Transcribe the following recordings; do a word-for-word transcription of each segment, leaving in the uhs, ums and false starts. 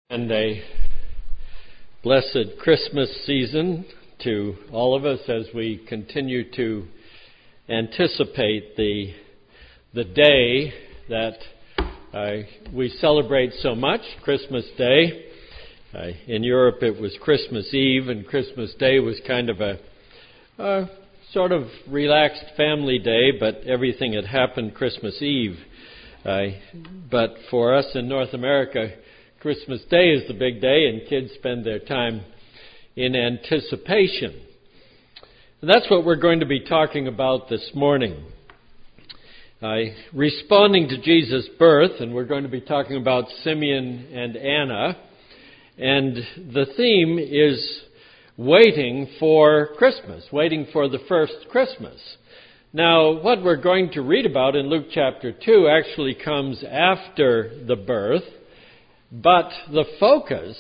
And a blessed Christmas season to all of us as we continue to anticipate the the day that uh, we celebrate so much, Christmas Day. Uh, in Europe it was Christmas Eve, and Christmas Day was kind of a, a sort of relaxed family day, but everything had happened Christmas Eve. Uh, but for us in North America, Christmas Day is the big day, and kids spend their time in anticipation. And that's what we're going to be talking about this morning. Uh, responding to Jesus' birth, and we're going to be talking about Simeon and Anna. And the theme is waiting for Christmas, waiting for the first Christmas. Now, what we're going to read about in Luke chapter two actually comes after the birth. But the focus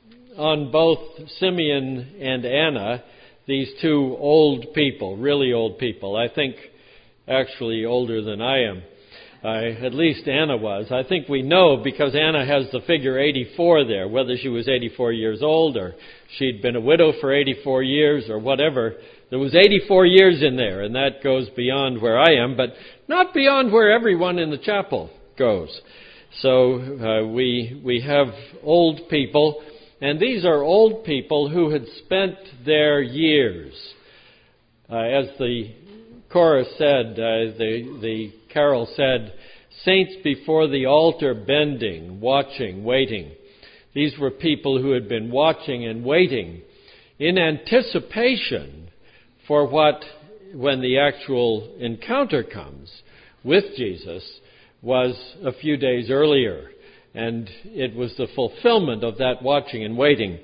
on both Simeon and Anna, these two old people, really old people, I think actually older than I am, uh, at least Anna was. I think we know because Anna has the figure eighty-four there, whether she was eighty-four years old or she'd been a widow for eighty-four years or whatever. There was eighty-four years in there, and that goes beyond where I am, but not beyond where everyone in the chapel goes. So uh, we we have old people, and these are old people who had spent their years, uh, as the chorus said, uh, the the carol said, saints before the altar bending, watching, waiting. These were people who had been watching and waiting in anticipation for what, when the actual encounter comes with Jesus, was a few days earlier, and it was the fulfillment of that watching and waiting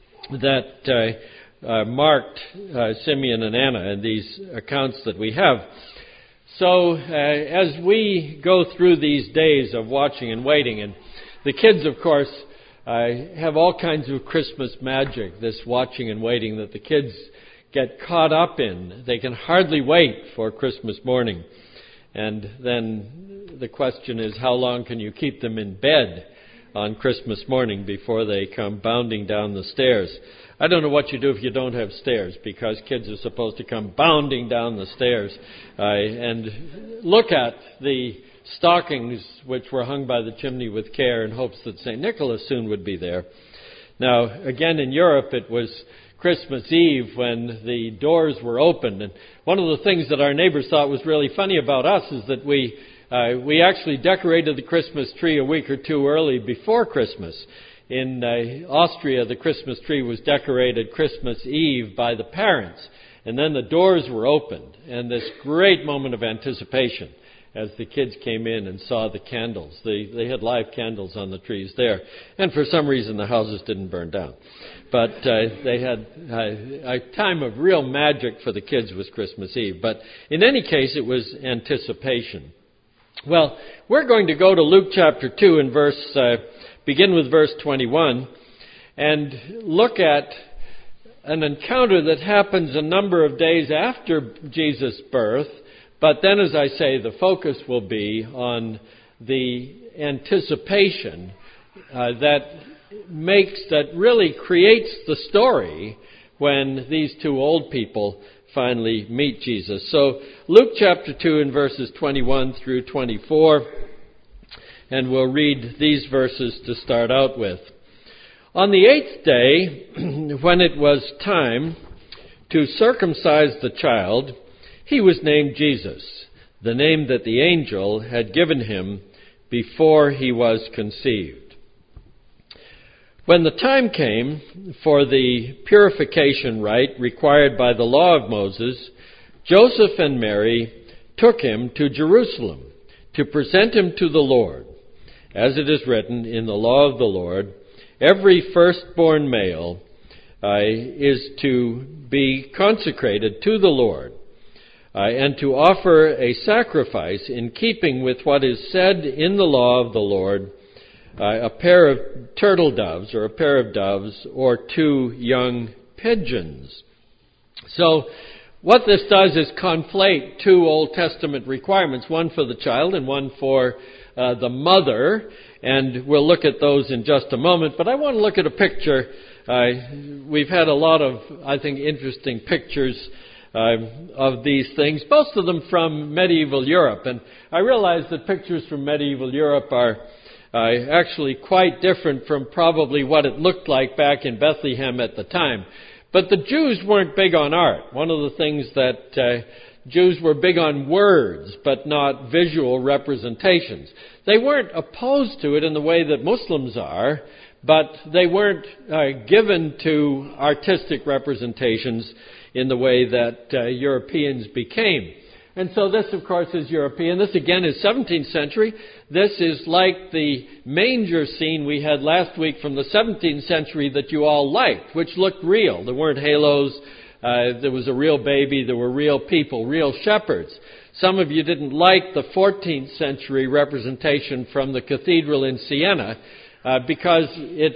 that uh, uh, marked uh, Simeon and Anna in these accounts that we have. So uh, as we go through these days of watching and waiting, and the kids, of course, uh, have all kinds of Christmas magic, this watching and waiting that the kids get caught up in. They can hardly wait for Christmas morning. And then the question is, how long can you keep them in bed on Christmas morning before they come bounding down the stairs? I don't know what you do if you don't have stairs, because kids are supposed to come bounding down the stairs uh, and look at the stockings which were hung by the chimney with care in hopes that Saint Nicholas soon would be there. Now, again, in Europe, it was Christmas Eve when the doors were opened. And one of the things that our neighbors thought was really funny about us is that we uh, we actually decorated the Christmas tree a week or two early before Christmas. In uh, Austria, the Christmas tree was decorated Christmas Eve by the parents. And then the doors were opened, and this great moment of anticipation as the kids came in and saw the candles. They, they had live candles on the trees there. And for some reason, the houses didn't burn down. But uh, they had uh, a time of real magic for the kids was Christmas Eve. But in any case, it was anticipation. Well, we're going to go to Luke chapter two and verse, uh, begin with verse twenty-one, and look at an encounter that happens a number of days after Jesus' birth. But then, as I say, the focus will be on the anticipation uh, that makes, that really creates the story when these two old people finally meet Jesus. So Luke chapter two and verses twenty-one through twenty-four, and we'll read these verses to start out with. On the eighth day, when it was time to circumcise the child, he was named Jesus, the name that the angel had given him before he was conceived. When the time came for the purification rite required by the law of Moses, Joseph and Mary took him to Jerusalem to present him to the Lord. As it is written in the law of the Lord, every firstborn male uh, is to be consecrated to the Lord, Uh, and to offer a sacrifice in keeping with what is said in the law of the Lord, uh, a pair of turtle doves or a pair of doves or two young pigeons. So what this does is conflate two Old Testament requirements, one for the child and one for uh, the mother, and we'll look at those in just a moment. But I want to look at a picture. Uh, we've had a lot of, I think, interesting pictures uh, of these things, most of them from medieval Europe. And I realize that pictures from medieval Europe are uh, actually quite different from probably what it looked like back in Bethlehem at the time. But the Jews weren't big on art. One of the things that uh, Jews were big on words, but not visual representations. They weren't opposed to it in the way that Muslims are, but they weren't uh, given to artistic representations in the way that uh, Europeans became. And so this, of course, is European. This, again, is seventeenth century. This is like the manger scene we had last week from the seventeenth century that you all liked, which looked real. There weren't halos. Uh, there was a real baby. There were real people, real shepherds. Some of you didn't like the fourteenth century representation from the cathedral in Siena uh, because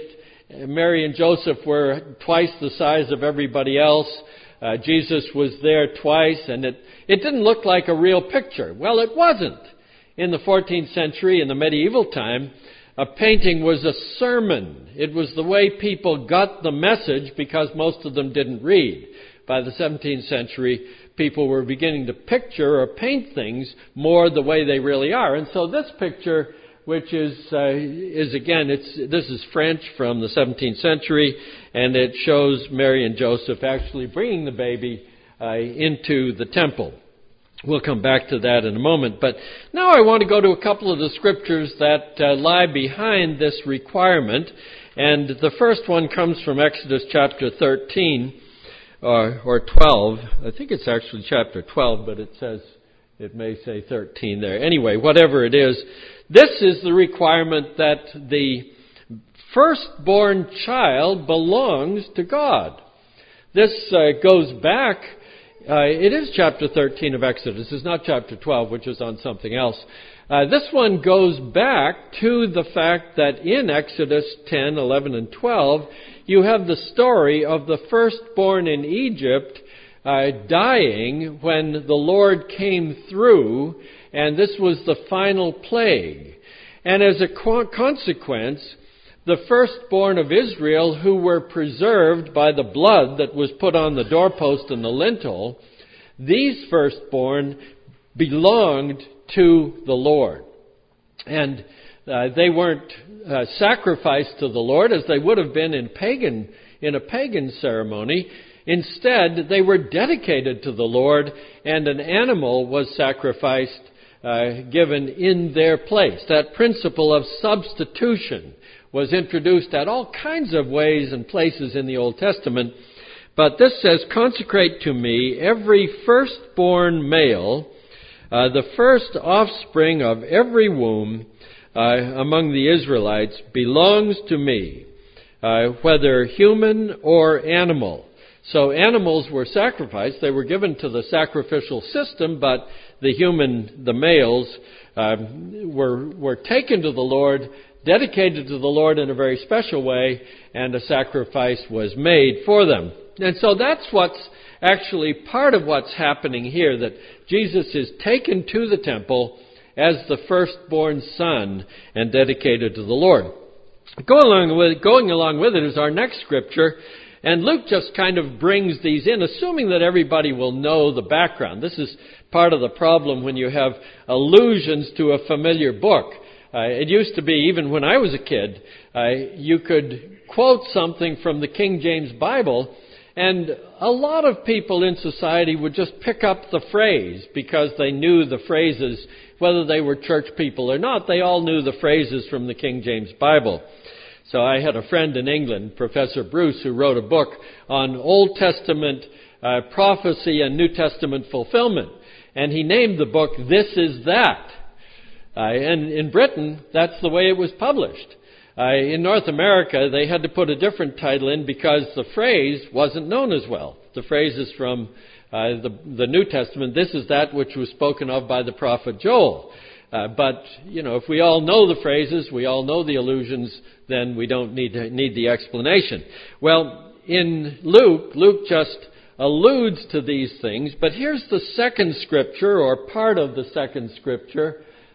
it, Mary and Joseph were twice the size of everybody else. Uh, Jesus was there twice, and it, it didn't look like a real picture. Well, it wasn't. In the fourteenth century, in the medieval time, a painting was a sermon. It was the way people got the message because most of them didn't read. By the seventeenth century, people were beginning to picture or paint things more the way they really are. And so this picture, which is, uh, is again, it's this is French from the seventeenth century, and it shows Mary and Joseph actually bringing the baby uh, into the temple. We'll come back to that in a moment. But now I want to go to a couple of the scriptures that uh, lie behind this requirement. And the first one comes from Exodus chapter thirteen. Or, or twelve. I think it's actually chapter twelve, but it says, it may say thirteen there. Anyway, whatever it is, this is the requirement that the firstborn child belongs to God. This uh, goes back, uh, it is chapter thirteen of Exodus. It's not chapter twelve, which is on something else. Uh, this one goes back to the fact that in Exodus ten, eleven, and twelve, you have the story of the firstborn in Egypt uh, dying when the Lord came through, and this was the final plague. And as a co- consequence, the firstborn of Israel, who were preserved by the blood that was put on the doorpost and the lintel, these firstborn belonged to the Lord. And uh, they weren't uh, sacrificed to the Lord as they would have been in pagan in a pagan ceremony. Instead, they were dedicated to the Lord, and an animal was sacrificed, uh, given in their place. That principle of substitution was introduced at all kinds of ways and places in the Old Testament. But this says, "Consecrate to me every firstborn male, Uh, the first offspring of every womb uh, among the Israelites belongs to me, uh, whether human or animal." So animals were sacrificed. They were given to the sacrificial system, but the human, the males, uh, were, were taken to the Lord, dedicated to the Lord in a very special way, and a sacrifice was made for them. And so that's what's actually part of what's happening here, that Jesus is taken to the temple as the firstborn son and dedicated to the Lord. Going along with, going along with it is our next scripture, and Luke just kind of brings these in, assuming that everybody will know the background. This is part of the problem when you have allusions to a familiar book. Uh, it used to be, even when I was a kid, uh, you could quote something from the King James Bible, and a lot of people in society would just pick up the phrase because they knew the phrases, whether they were church people or not. They all knew the phrases from the King James Bible. So I had a friend in England, Professor Bruce, who wrote a book on Old Testament uh, prophecy and New Testament fulfillment. And he named the book, "This Is That." Uh, and in Britain, that's the way it was published. Uh, in North America, they had to put a different title in because the phrase wasn't known as well. The phrase is from uh, the, the New Testament. "This is that which was spoken of by the prophet Joel." Uh, but, you know, if we all know the phrases, we all know the allusions, then we don't need to, need the explanation. Well, in Luke, Luke just alludes to these things. But here's the second scripture, or part of the second scripture,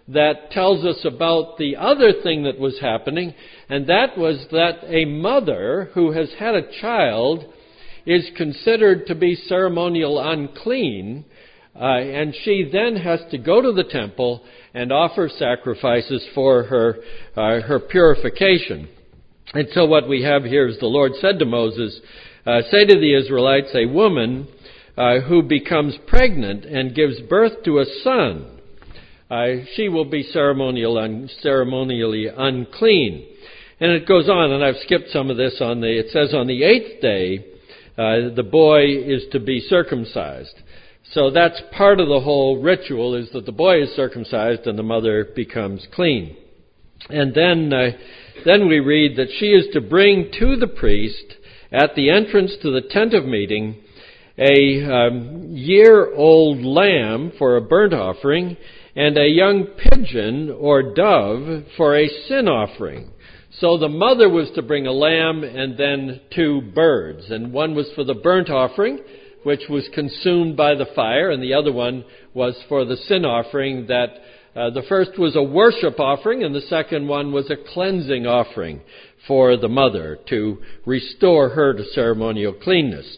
that tells us about the other thing that was happening, and that was that a mother who has had a child is considered to be ceremonial unclean, uh, and she then has to go to the temple and offer sacrifices for her uh, her purification. And so what we have here is the Lord said to Moses, uh, say to the Israelites, a woman uh, who becomes pregnant and gives birth to a son, uh, she will be ceremonial un- ceremonially unclean. And it goes on, and I've skipped some of this on the, it says on the eighth day, uh, the boy is to be circumcised. So that's part of the whole ritual, is that the boy is circumcised and the mother becomes clean. And then uh, then we read that she is to bring to the priest at the entrance to the tent of meeting a um, year-old lamb for a burnt offering and a young pigeon or dove for a sin offering. So the mother was to bring a lamb and then two birds, and one was for the burnt offering, which was consumed by the fire, and the other one was for the sin offering. That uh, the first was a worship offering, and the second one was a cleansing offering for the mother to restore her to ceremonial cleanness.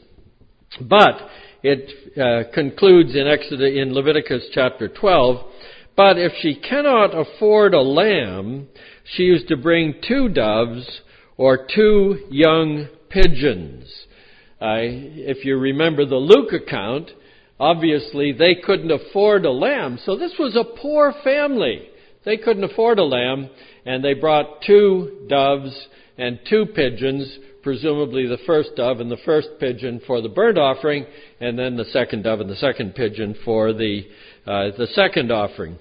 But it uh, concludes in Exodus, in Leviticus chapter twelve, but if she cannot afford a lamb, she is to bring two doves or two young pigeons. Uh, if you remember the Luke account, obviously they couldn't afford a lamb. So this was a poor family. They couldn't afford a lamb, and they brought two doves and two pigeons, presumably the first dove and the first pigeon for the burnt offering, and then the second dove and the second pigeon for the uh, the second offering.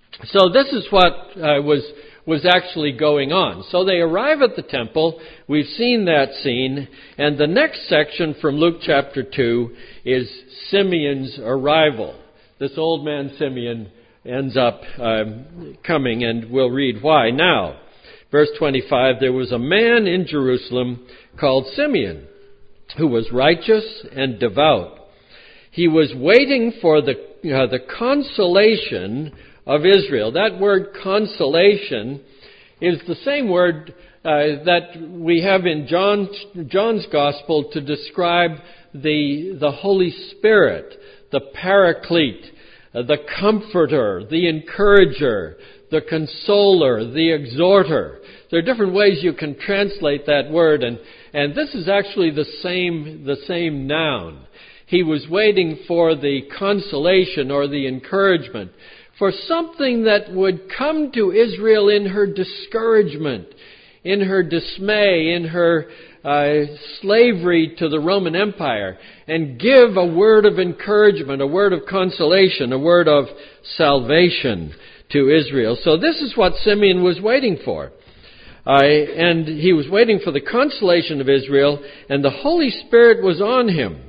So this is what uh, was was actually going on. So they arrive at the temple. We've seen that scene. And the next section from Luke chapter two is Simeon's arrival. This old man Simeon ends up um, coming, and we'll read why. Now, verse twenty-five, there was a man in Jerusalem called Simeon, who was righteous and devout. He was waiting for the, uh, the consolation of Israel. That word consolation is the same word uh, that we have in John, John's Gospel to describe the, the Holy Spirit, the Paraclete, uh, the Comforter, the Encourager, the Consoler, the Exhorter. There are different ways you can translate that word, and, and this is actually the same, the same noun. He was waiting for the consolation or the encouragement, for something that would come to Israel in her discouragement, in her dismay, in her uh, slavery to the Roman Empire, and give a word of encouragement, a word of consolation, a word of salvation to Israel. So this is what Simeon was waiting for. Uh, and he was waiting for the consolation of Israel, and the Holy Spirit was on him.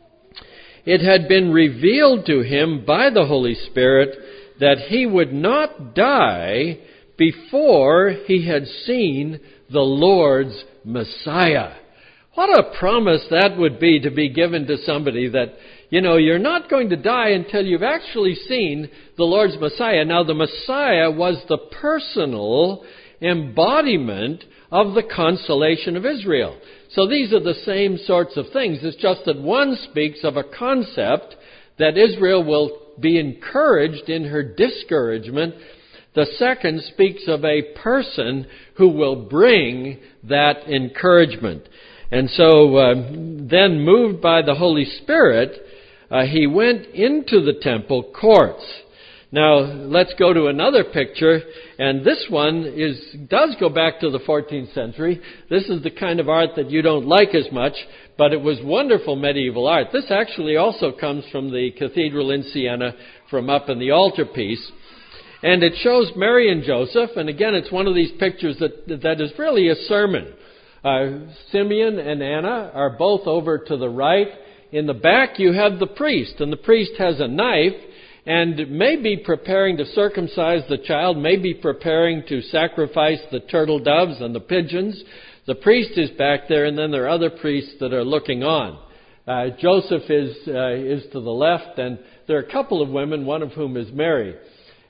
It had been revealed to him by the Holy Spirit that he would not die before he had seen the Lord's Messiah. What a promise that would be to be given to somebody, that, you know, you're not going to die until you've actually seen the Lord's Messiah. Now, the Messiah was the personal embodiment of the consolation of Israel. So these are the same sorts of things. It's just that one speaks of a concept that Israel will be encouraged in her discouragement. The second speaks of a person who will bring that encouragement. And so uh, then, moved by the Holy Spirit, uh, he went into the temple courts. Now, let's go to another picture, and this one is does go back to the fourteenth century. This is the kind of art that you don't like as much, but it was wonderful medieval art. This actually also comes from the cathedral in Siena, from up in the altarpiece. And it shows Mary and Joseph, and again, it's one of these pictures that that is really a sermon. Uh, Simeon and Anna are both over to the right. In the back, you have the priest, and the priest has a knife, and may be preparing to circumcise the child, may be preparing to sacrifice the turtle doves and the pigeons. The priest is back there, and then there are other priests that are looking on. Uh, Joseph is uh, is to the left, and there are a couple of women, one of whom is Mary.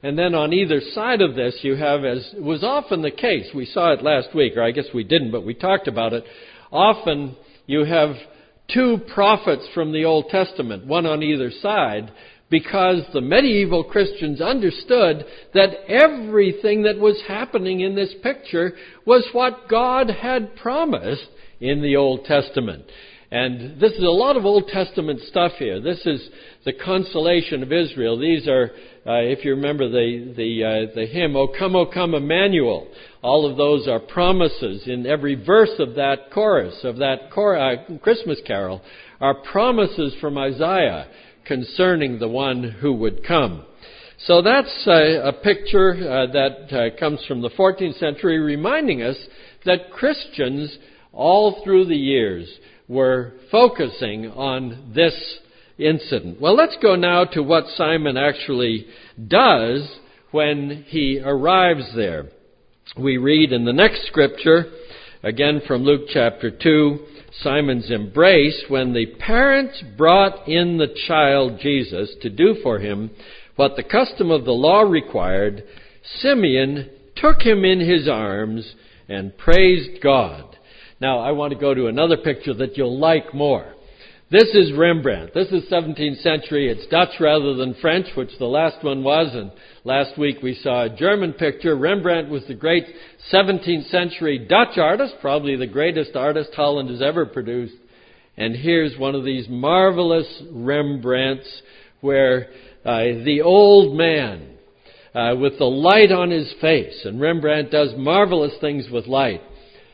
And then on either side of this, you have, as was often the case, we saw it last week, or I guess we didn't, but we talked about it. Often you have two prophets from the Old Testament, one on either side, because the medieval Christians understood that everything that was happening in this picture was what God had promised in the Old Testament. And this is a lot of Old Testament stuff here. This is the consolation of Israel. These are, uh, if you remember the the uh, the hymn, O come, O come, Emmanuel. All of those are promises in every verse of that chorus, of that cor- uh, Christmas carol, are promises from Isaiah concerning the one who would come. So that's uh, a picture uh, that uh, comes from the fourteenth century, reminding us that Christians all through the years were focusing on this incident. Well, let's go now to what Simon actually does when he arrives there. We read in the next scripture, again from Luke chapter two, Simon's embrace, when the parents brought in the child Jesus to do for him what the custom of the law required, Simeon took him in his arms and praised God. Now, I want to go to another picture that you'll like more. This is Rembrandt. This is seventeenth century. It's Dutch rather than French, which the last one was. And last week we saw a German picture. Rembrandt was the great seventeenth century Dutch artist, probably the greatest artist Holland has ever produced. And here's one of these marvelous Rembrandts where uh, the old man uh, with the light on his face, and Rembrandt does marvelous things with light,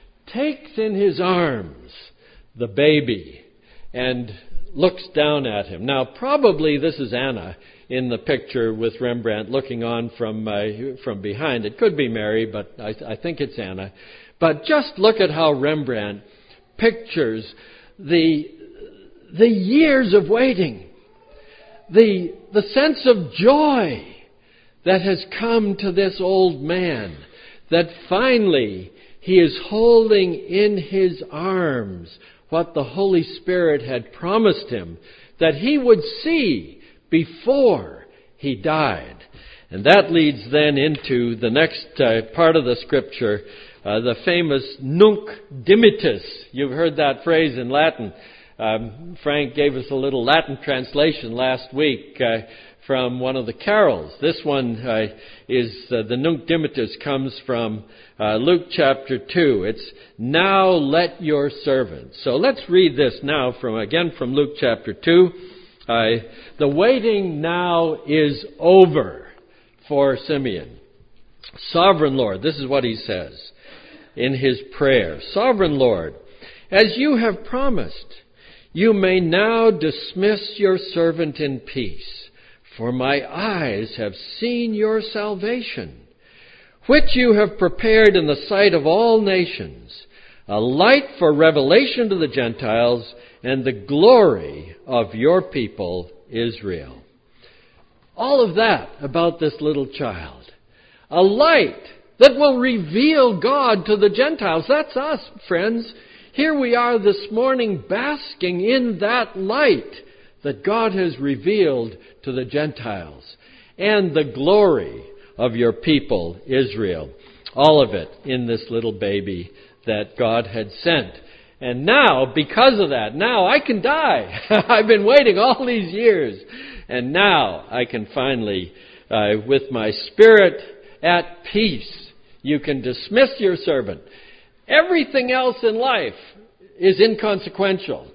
takes in his arms the baby and looks down at him. Now, probably this is Anna in the picture with Rembrandt looking on from uh, from behind. It could be Mary, but I, I think it's Anna. But just look at how Rembrandt pictures the the years of waiting, the the sense of joy that has come to this old man, that finally he is holding in his arms what the Holy Spirit had promised him that he would see before he died. And that leads then into the next uh, part of the scripture, uh, the famous Nunc Dimittis. You've heard that phrase in Latin. Um, Frank gave us a little Latin translation last week uh, from one of the carols. This one uh, is, uh, the Nunc Dimittis comes from uh, Luke chapter two. It's, now let your servant. So let's read this now from, again from Luke chapter two. Uh, the waiting now is over for Simeon. Sovereign Lord, this is what he says in his prayer. Sovereign Lord, as you have promised, you may now dismiss your servant in peace. For my eyes have seen your salvation, which you have prepared in the sight of all nations, a light for revelation to the Gentiles and the glory of your people Israel. All of that about this little child. A light that will reveal God to the Gentiles. That's us, friends. Here we are this morning basking in that light that God has revealed to the Gentiles, and the glory of your people, Israel. All of it in this little baby that God had sent. And now, because of that, now I can die. I've been waiting all these years. And now I can finally, uh, with my spirit at peace, you can dismiss your servant. Everything else in life is inconsequential.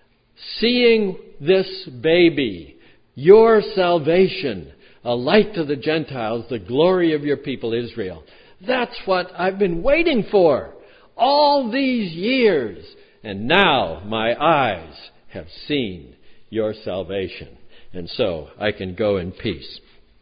Seeing this baby, your salvation, a light to the Gentiles, the glory of your people Israel. That's what I've been waiting for all these years. And now my eyes have seen your salvation. And so I can go in peace.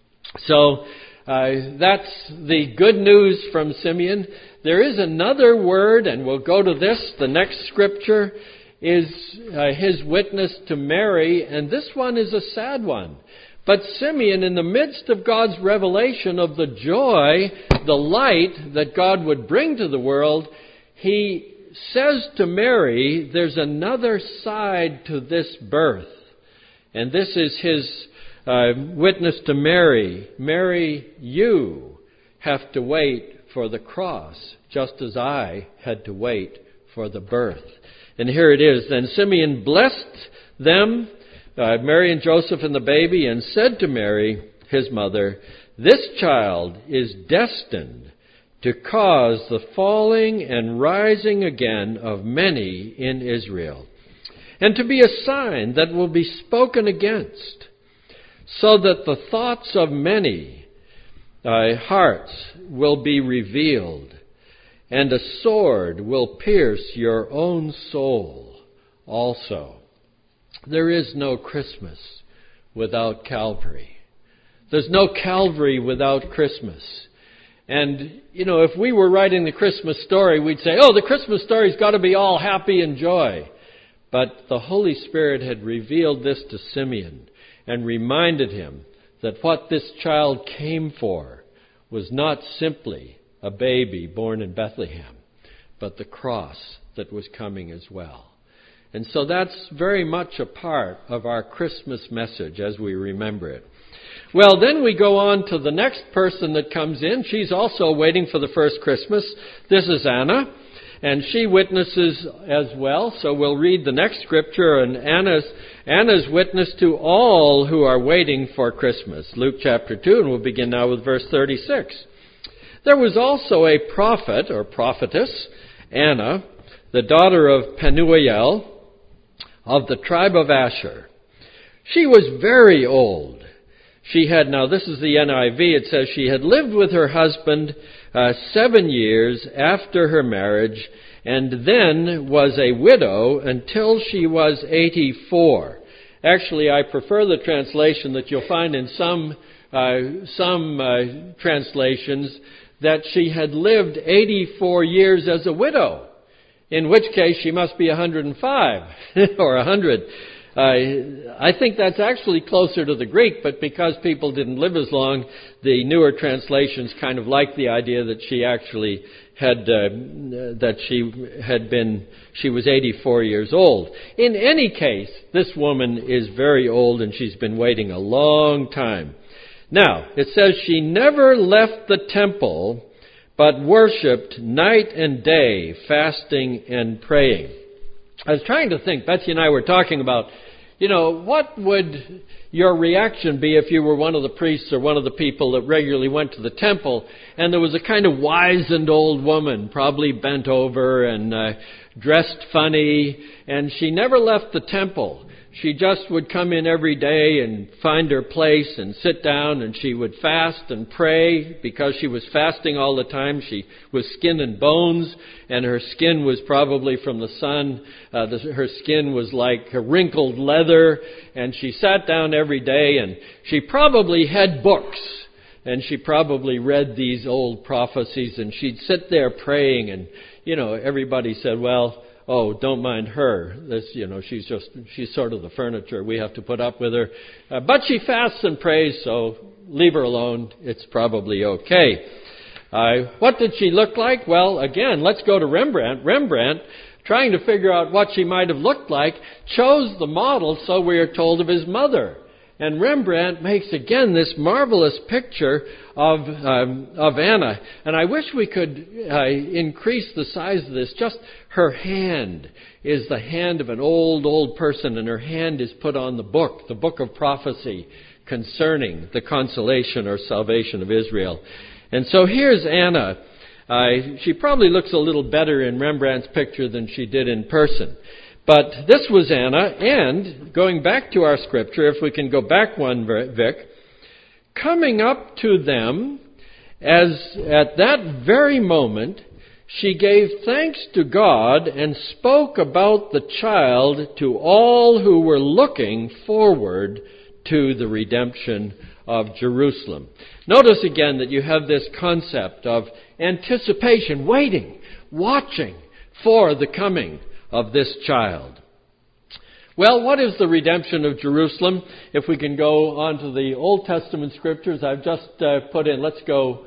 So uh, that's the good news from Simeon. There is another word, and we'll go to this. The next scripture is uh, his witness to Mary, and this one is a sad one. But Simeon, in the midst of God's revelation of the joy, the light that God would bring to the world, he says to Mary, there's another side to this birth. And this is his uh, witness to Mary. Mary, you have to wait for the cross, just as I had to wait for the birth. And here it is. Then Simeon blessed them, uh, Mary and Joseph and the baby, and said to Mary, his mother, "This child is destined to cause the falling and rising again of many in Israel, and to be a sign that will be spoken against, so that the thoughts of many uh, hearts will be revealed, and a sword will pierce your own soul also." There is no Christmas without Calvary. There's no Calvary without Christmas. And, you know, if we were writing the Christmas story, we'd say, oh, the Christmas story's got to be all happy and joy. But the Holy Spirit had revealed this to Simeon and reminded him that what this child came for was not simply a baby born in Bethlehem, but the cross that was coming as well. And so that's very much a part of our Christmas message as we remember it. Well, then we go on to the next person that comes in. She's also waiting for the first Christmas. This is Anna, and she witnesses as well. So we'll read the next scripture, and Anna's, Anna's witness to all who are waiting for Christmas. Luke chapter two, and we'll begin now with verse thirty-six. There was also a prophet, or prophetess, Anna, the daughter of Penuel, of the tribe of Asher. She was very old. She had, now this is the N I V, it says she had lived with her husband uh, seven years after her marriage, and then was a widow until she was eighty-four. Actually, I prefer the translation that you'll find in some uh, some uh, translations that she had lived eighty-four years as a widow, in which case she must be one hundred five or one hundred. Uh, I think that's actually closer to the Greek, but because people didn't live as long, the newer translations kind of like the idea that she actually had, uh, that she had been, she was eighty-four years old. In any case, this woman is very old and she's been waiting a long time. Now, it says she never left the temple, but worshipped night and day, fasting and praying. I was trying to think, Betsy and I were talking about, you know, what would your reaction be if you were one of the priests or one of the people that regularly went to the temple, and there was a kind of wizened old woman, probably bent over and uh, dressed funny, and she never left the temple. She just would come in every day and find her place and sit down, and she would fast and pray. Because she was fasting all the time, she was skin and bones, and her skin was probably from the sun. Uh, the, her skin was like wrinkled leather, and she sat down every day, and she probably had books, and she probably read these old prophecies, and she'd sit there praying, and, you know, everybody said, well, oh, don't mind her. This, you know, she's just, she's sort of the furniture. We have to put up with her. Uh, but she fasts and prays, so leave her alone. It's probably okay. Uh, what did she look like? Well, again, let's go to Rembrandt. Rembrandt, trying to figure out what she might have looked like, chose the model, so we are told, of his mother. And Rembrandt makes, again, this marvelous picture of um, of Anna. And I wish we could uh, increase the size of this. Just her hand is the hand of an old, old person, and her hand is put on the book, the book of prophecy concerning the consolation or salvation of Israel. And so here's Anna. Uh, she probably looks a little better in Rembrandt's picture than she did in person. But this was Anna, and going back to our scripture, if we can go back one, Vic, coming up to them, as at that very moment, she gave thanks to God and spoke about the child to all who were looking forward to the redemption of Jerusalem. Notice again that you have this concept of anticipation, waiting, watching for the coming of this child. Well, what is the redemption of Jerusalem? If we can go on to the Old Testament scriptures, I've just uh, put in, let's go,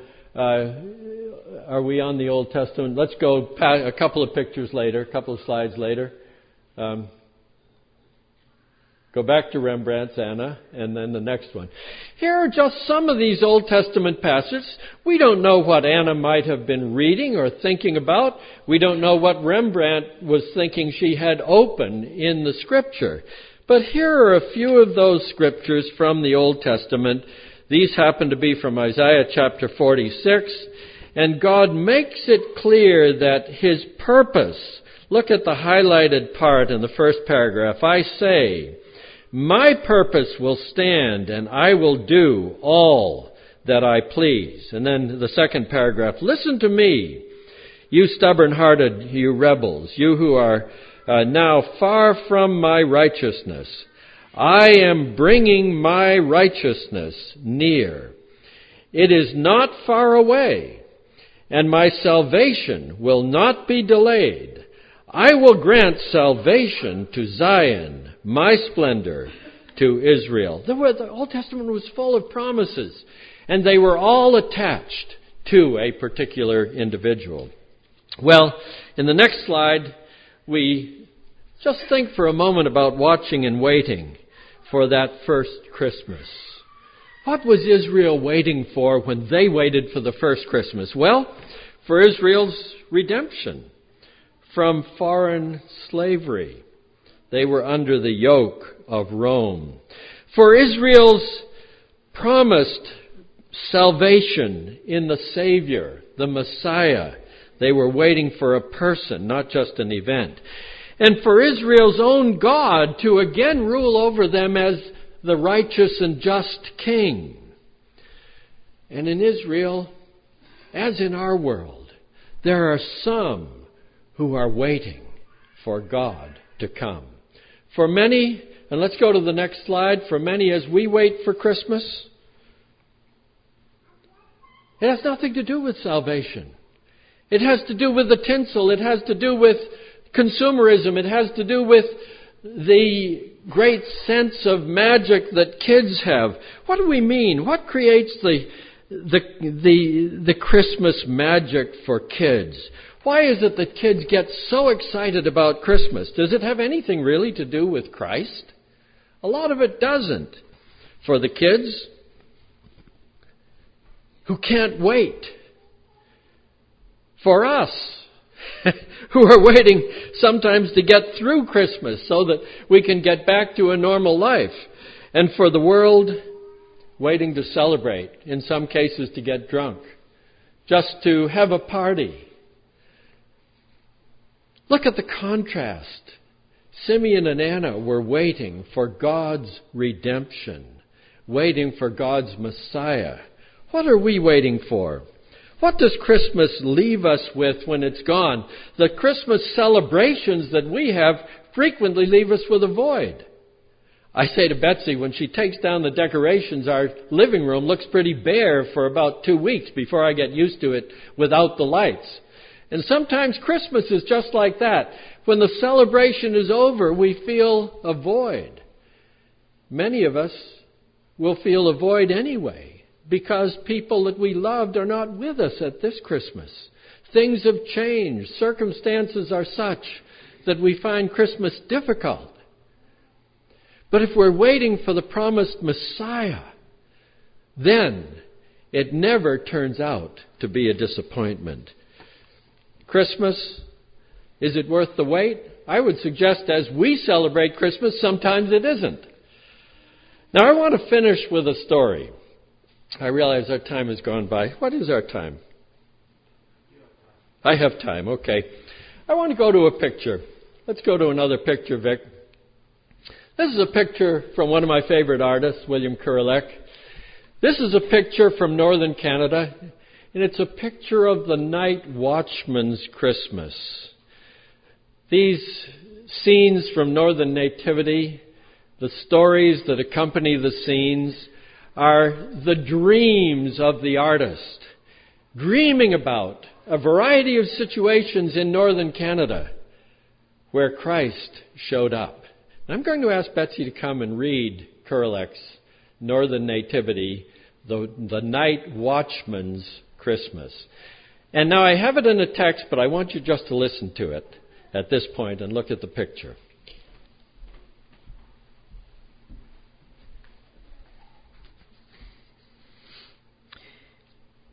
uh, are we on the Old Testament? Let's go a couple of pictures later, a couple of slides later. Um, Go back to Rembrandt's Anna, and then the next one. Here are just some of these Old Testament passages. We don't know what Anna might have been reading or thinking about. We don't know what Rembrandt was thinking she had open in the Scripture. But here are a few of those Scriptures from the Old Testament. These happen to be from Isaiah chapter forty-six. And God makes it clear that His purpose, look at the highlighted part in the first paragraph. I say, my purpose will stand, and I will do all that I please. And then the second paragraph, listen to me, you stubborn-hearted, you rebels, you who are uh, now far from my righteousness. I am bringing my righteousness near. It is not far away, and my salvation will not be delayed. I will grant salvation to Zion, my splendor to Israel. The Old Testament was full of promises, and they were all attached to a particular individual. Well, in the next slide, we just think for a moment about watching and waiting for that first Christmas. What was Israel waiting for when they waited for the first Christmas? Well, for Israel's redemption from foreign slavery. They were under the yoke of Rome. For Israel's promised salvation in the Savior, the Messiah. They were waiting for a person, not just an event. And for Israel's own God to again rule over them as the righteous and just King. And in Israel, as in our world, there are some who are waiting for God to come. For many, and let's go to the next slide, for many as we wait for Christmas, it has nothing to do with salvation. It has to do with the tinsel. It has to do with consumerism. It has to do with the great sense of magic that kids have. What do we mean? What creates the the the, the Christmas magic for kids? Why is it that kids get so excited about Christmas? Does it have anything really to do with Christ? A lot of it doesn't. For the kids who can't wait. For us, who are waiting sometimes to get through Christmas so that we can get back to a normal life. And for the world, waiting to celebrate, in some cases to get drunk, just to have a party. Look at the contrast. Simeon and Anna were waiting for God's redemption, waiting for God's Messiah. What are we waiting for? What does Christmas leave us with when it's gone? The Christmas celebrations that we have frequently leave us with a void. I say to Betsy, when she takes down the decorations, our living room looks pretty bare for about two weeks before I get used to it without the lights. And sometimes Christmas is just like that. When the celebration is over, we feel a void. Many of us will feel a void anyway, because people that we loved are not with us at this Christmas. Things have changed. Circumstances are such that we find Christmas difficult. But if we're waiting for the promised Messiah, then it never turns out to be a disappointment. Christmas, is it worth the wait? I would suggest as we celebrate Christmas, sometimes it isn't. Now I want to finish with a story. I realize our time has gone by. What is our time? I have time, okay. I want to go to a picture. Let's go to another picture, Vic. This is a picture from one of my favorite artists, William Kurelek. This is a picture from northern Canada, and it's a picture of the night watchman's Christmas. These scenes from Northern Nativity, the stories that accompany the scenes, are the dreams of the artist, dreaming about a variety of situations in northern Canada where Christ showed up. I'm going to ask Betsy to come and read Kurelek's Northern Nativity, the, the Night Watchman's Christmas. And now I have it in a text, but I want you just to listen to it at this point and look at the picture.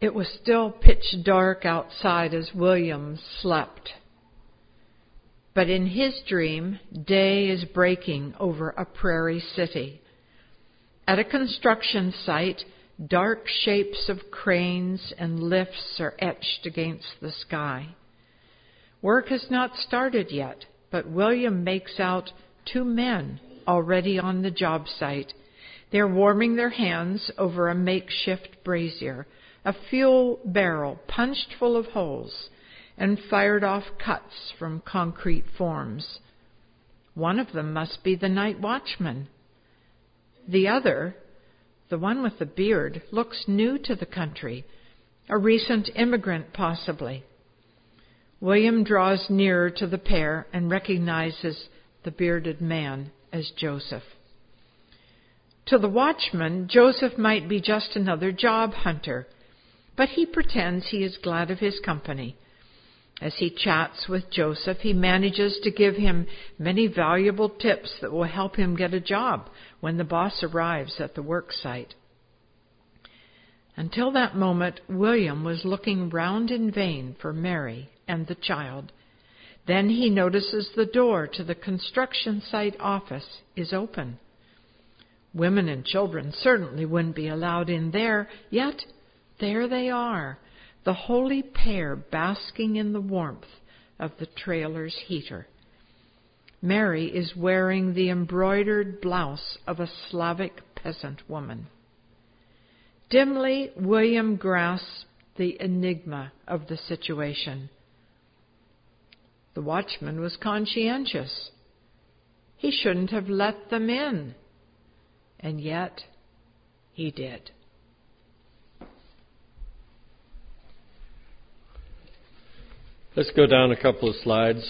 It was still pitch dark outside as William slept. But in his dream, day is breaking over a prairie city. At a construction site, dark shapes of cranes and lifts are etched against the sky. Work has not started yet, but William makes out two men already on the job site. They're warming their hands over a makeshift brazier, a fuel barrel punched full of holes and fired off cuts from concrete forms. One of them must be the night watchman. The other, the one with the beard, looks new to the country, a recent immigrant possibly. William draws nearer to the pair and recognizes the bearded man as Joseph. To the watchman, Joseph might be just another job hunter, but he pretends he is glad of his company. As he chats with Joseph, he manages to give him many valuable tips that will help him get a job when the boss arrives at the work site. Until that moment, William was looking round in vain for Mary and the child. Then he notices the door to the construction site office is open. Women and children certainly wouldn't be allowed in there, yet there they are, the holy pair basking in the warmth of the trailer's heater. Mary is wearing the embroidered blouse of a Slavic peasant woman. Dimly, William grasps the enigma of the situation. The watchman was conscientious. He shouldn't have let them in. And yet, he did. Let's go down a couple of slides.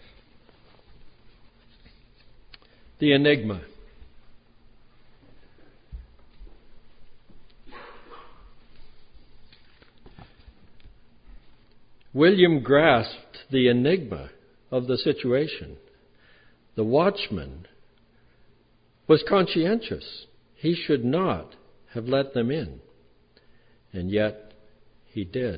The enigma. William grasped the enigma of the situation. The watchman was conscientious. He should not have let them in. And yet, he did.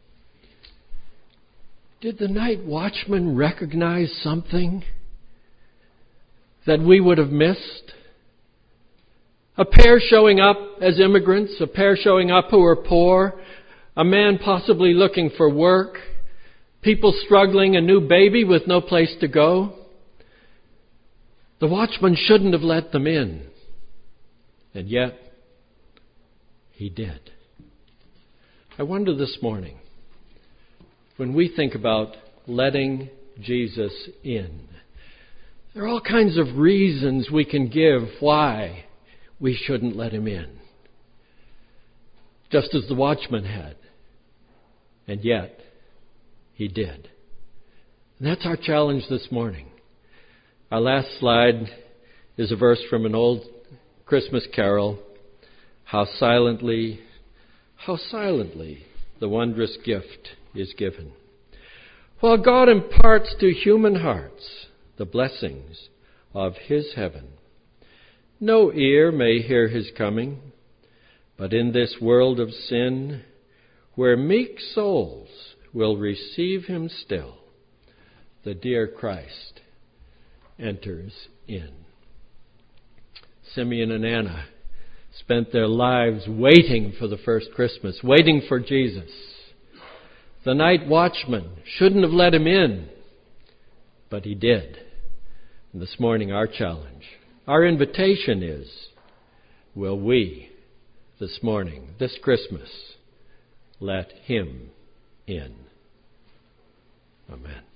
Did the night watchman recognize something that we would have missed? A pair showing up as immigrants, a pair showing up who are poor, a man possibly looking for work, people struggling, a new baby with no place to go. The watchman shouldn't have let them in. And yet, he did. I wonder this morning, when we think about letting Jesus in, there are all kinds of reasons we can give why we shouldn't let him in. Just as the watchman had. And yet, he did. And that's our challenge this morning. Our last slide is a verse from an old Christmas carol. How silently, how silently the wondrous gift is given. While God imparts to human hearts the blessings of his heaven, no ear may hear his coming, but in this world of sin, where meek souls will receive him still, the dear Christ enters in. Simeon and Anna spent their lives waiting for the first Christmas, waiting for Jesus. The night watchman shouldn't have let him in, but he did. And this morning, our challenge, our invitation is, will we this morning, this Christmas, let him in? Amen.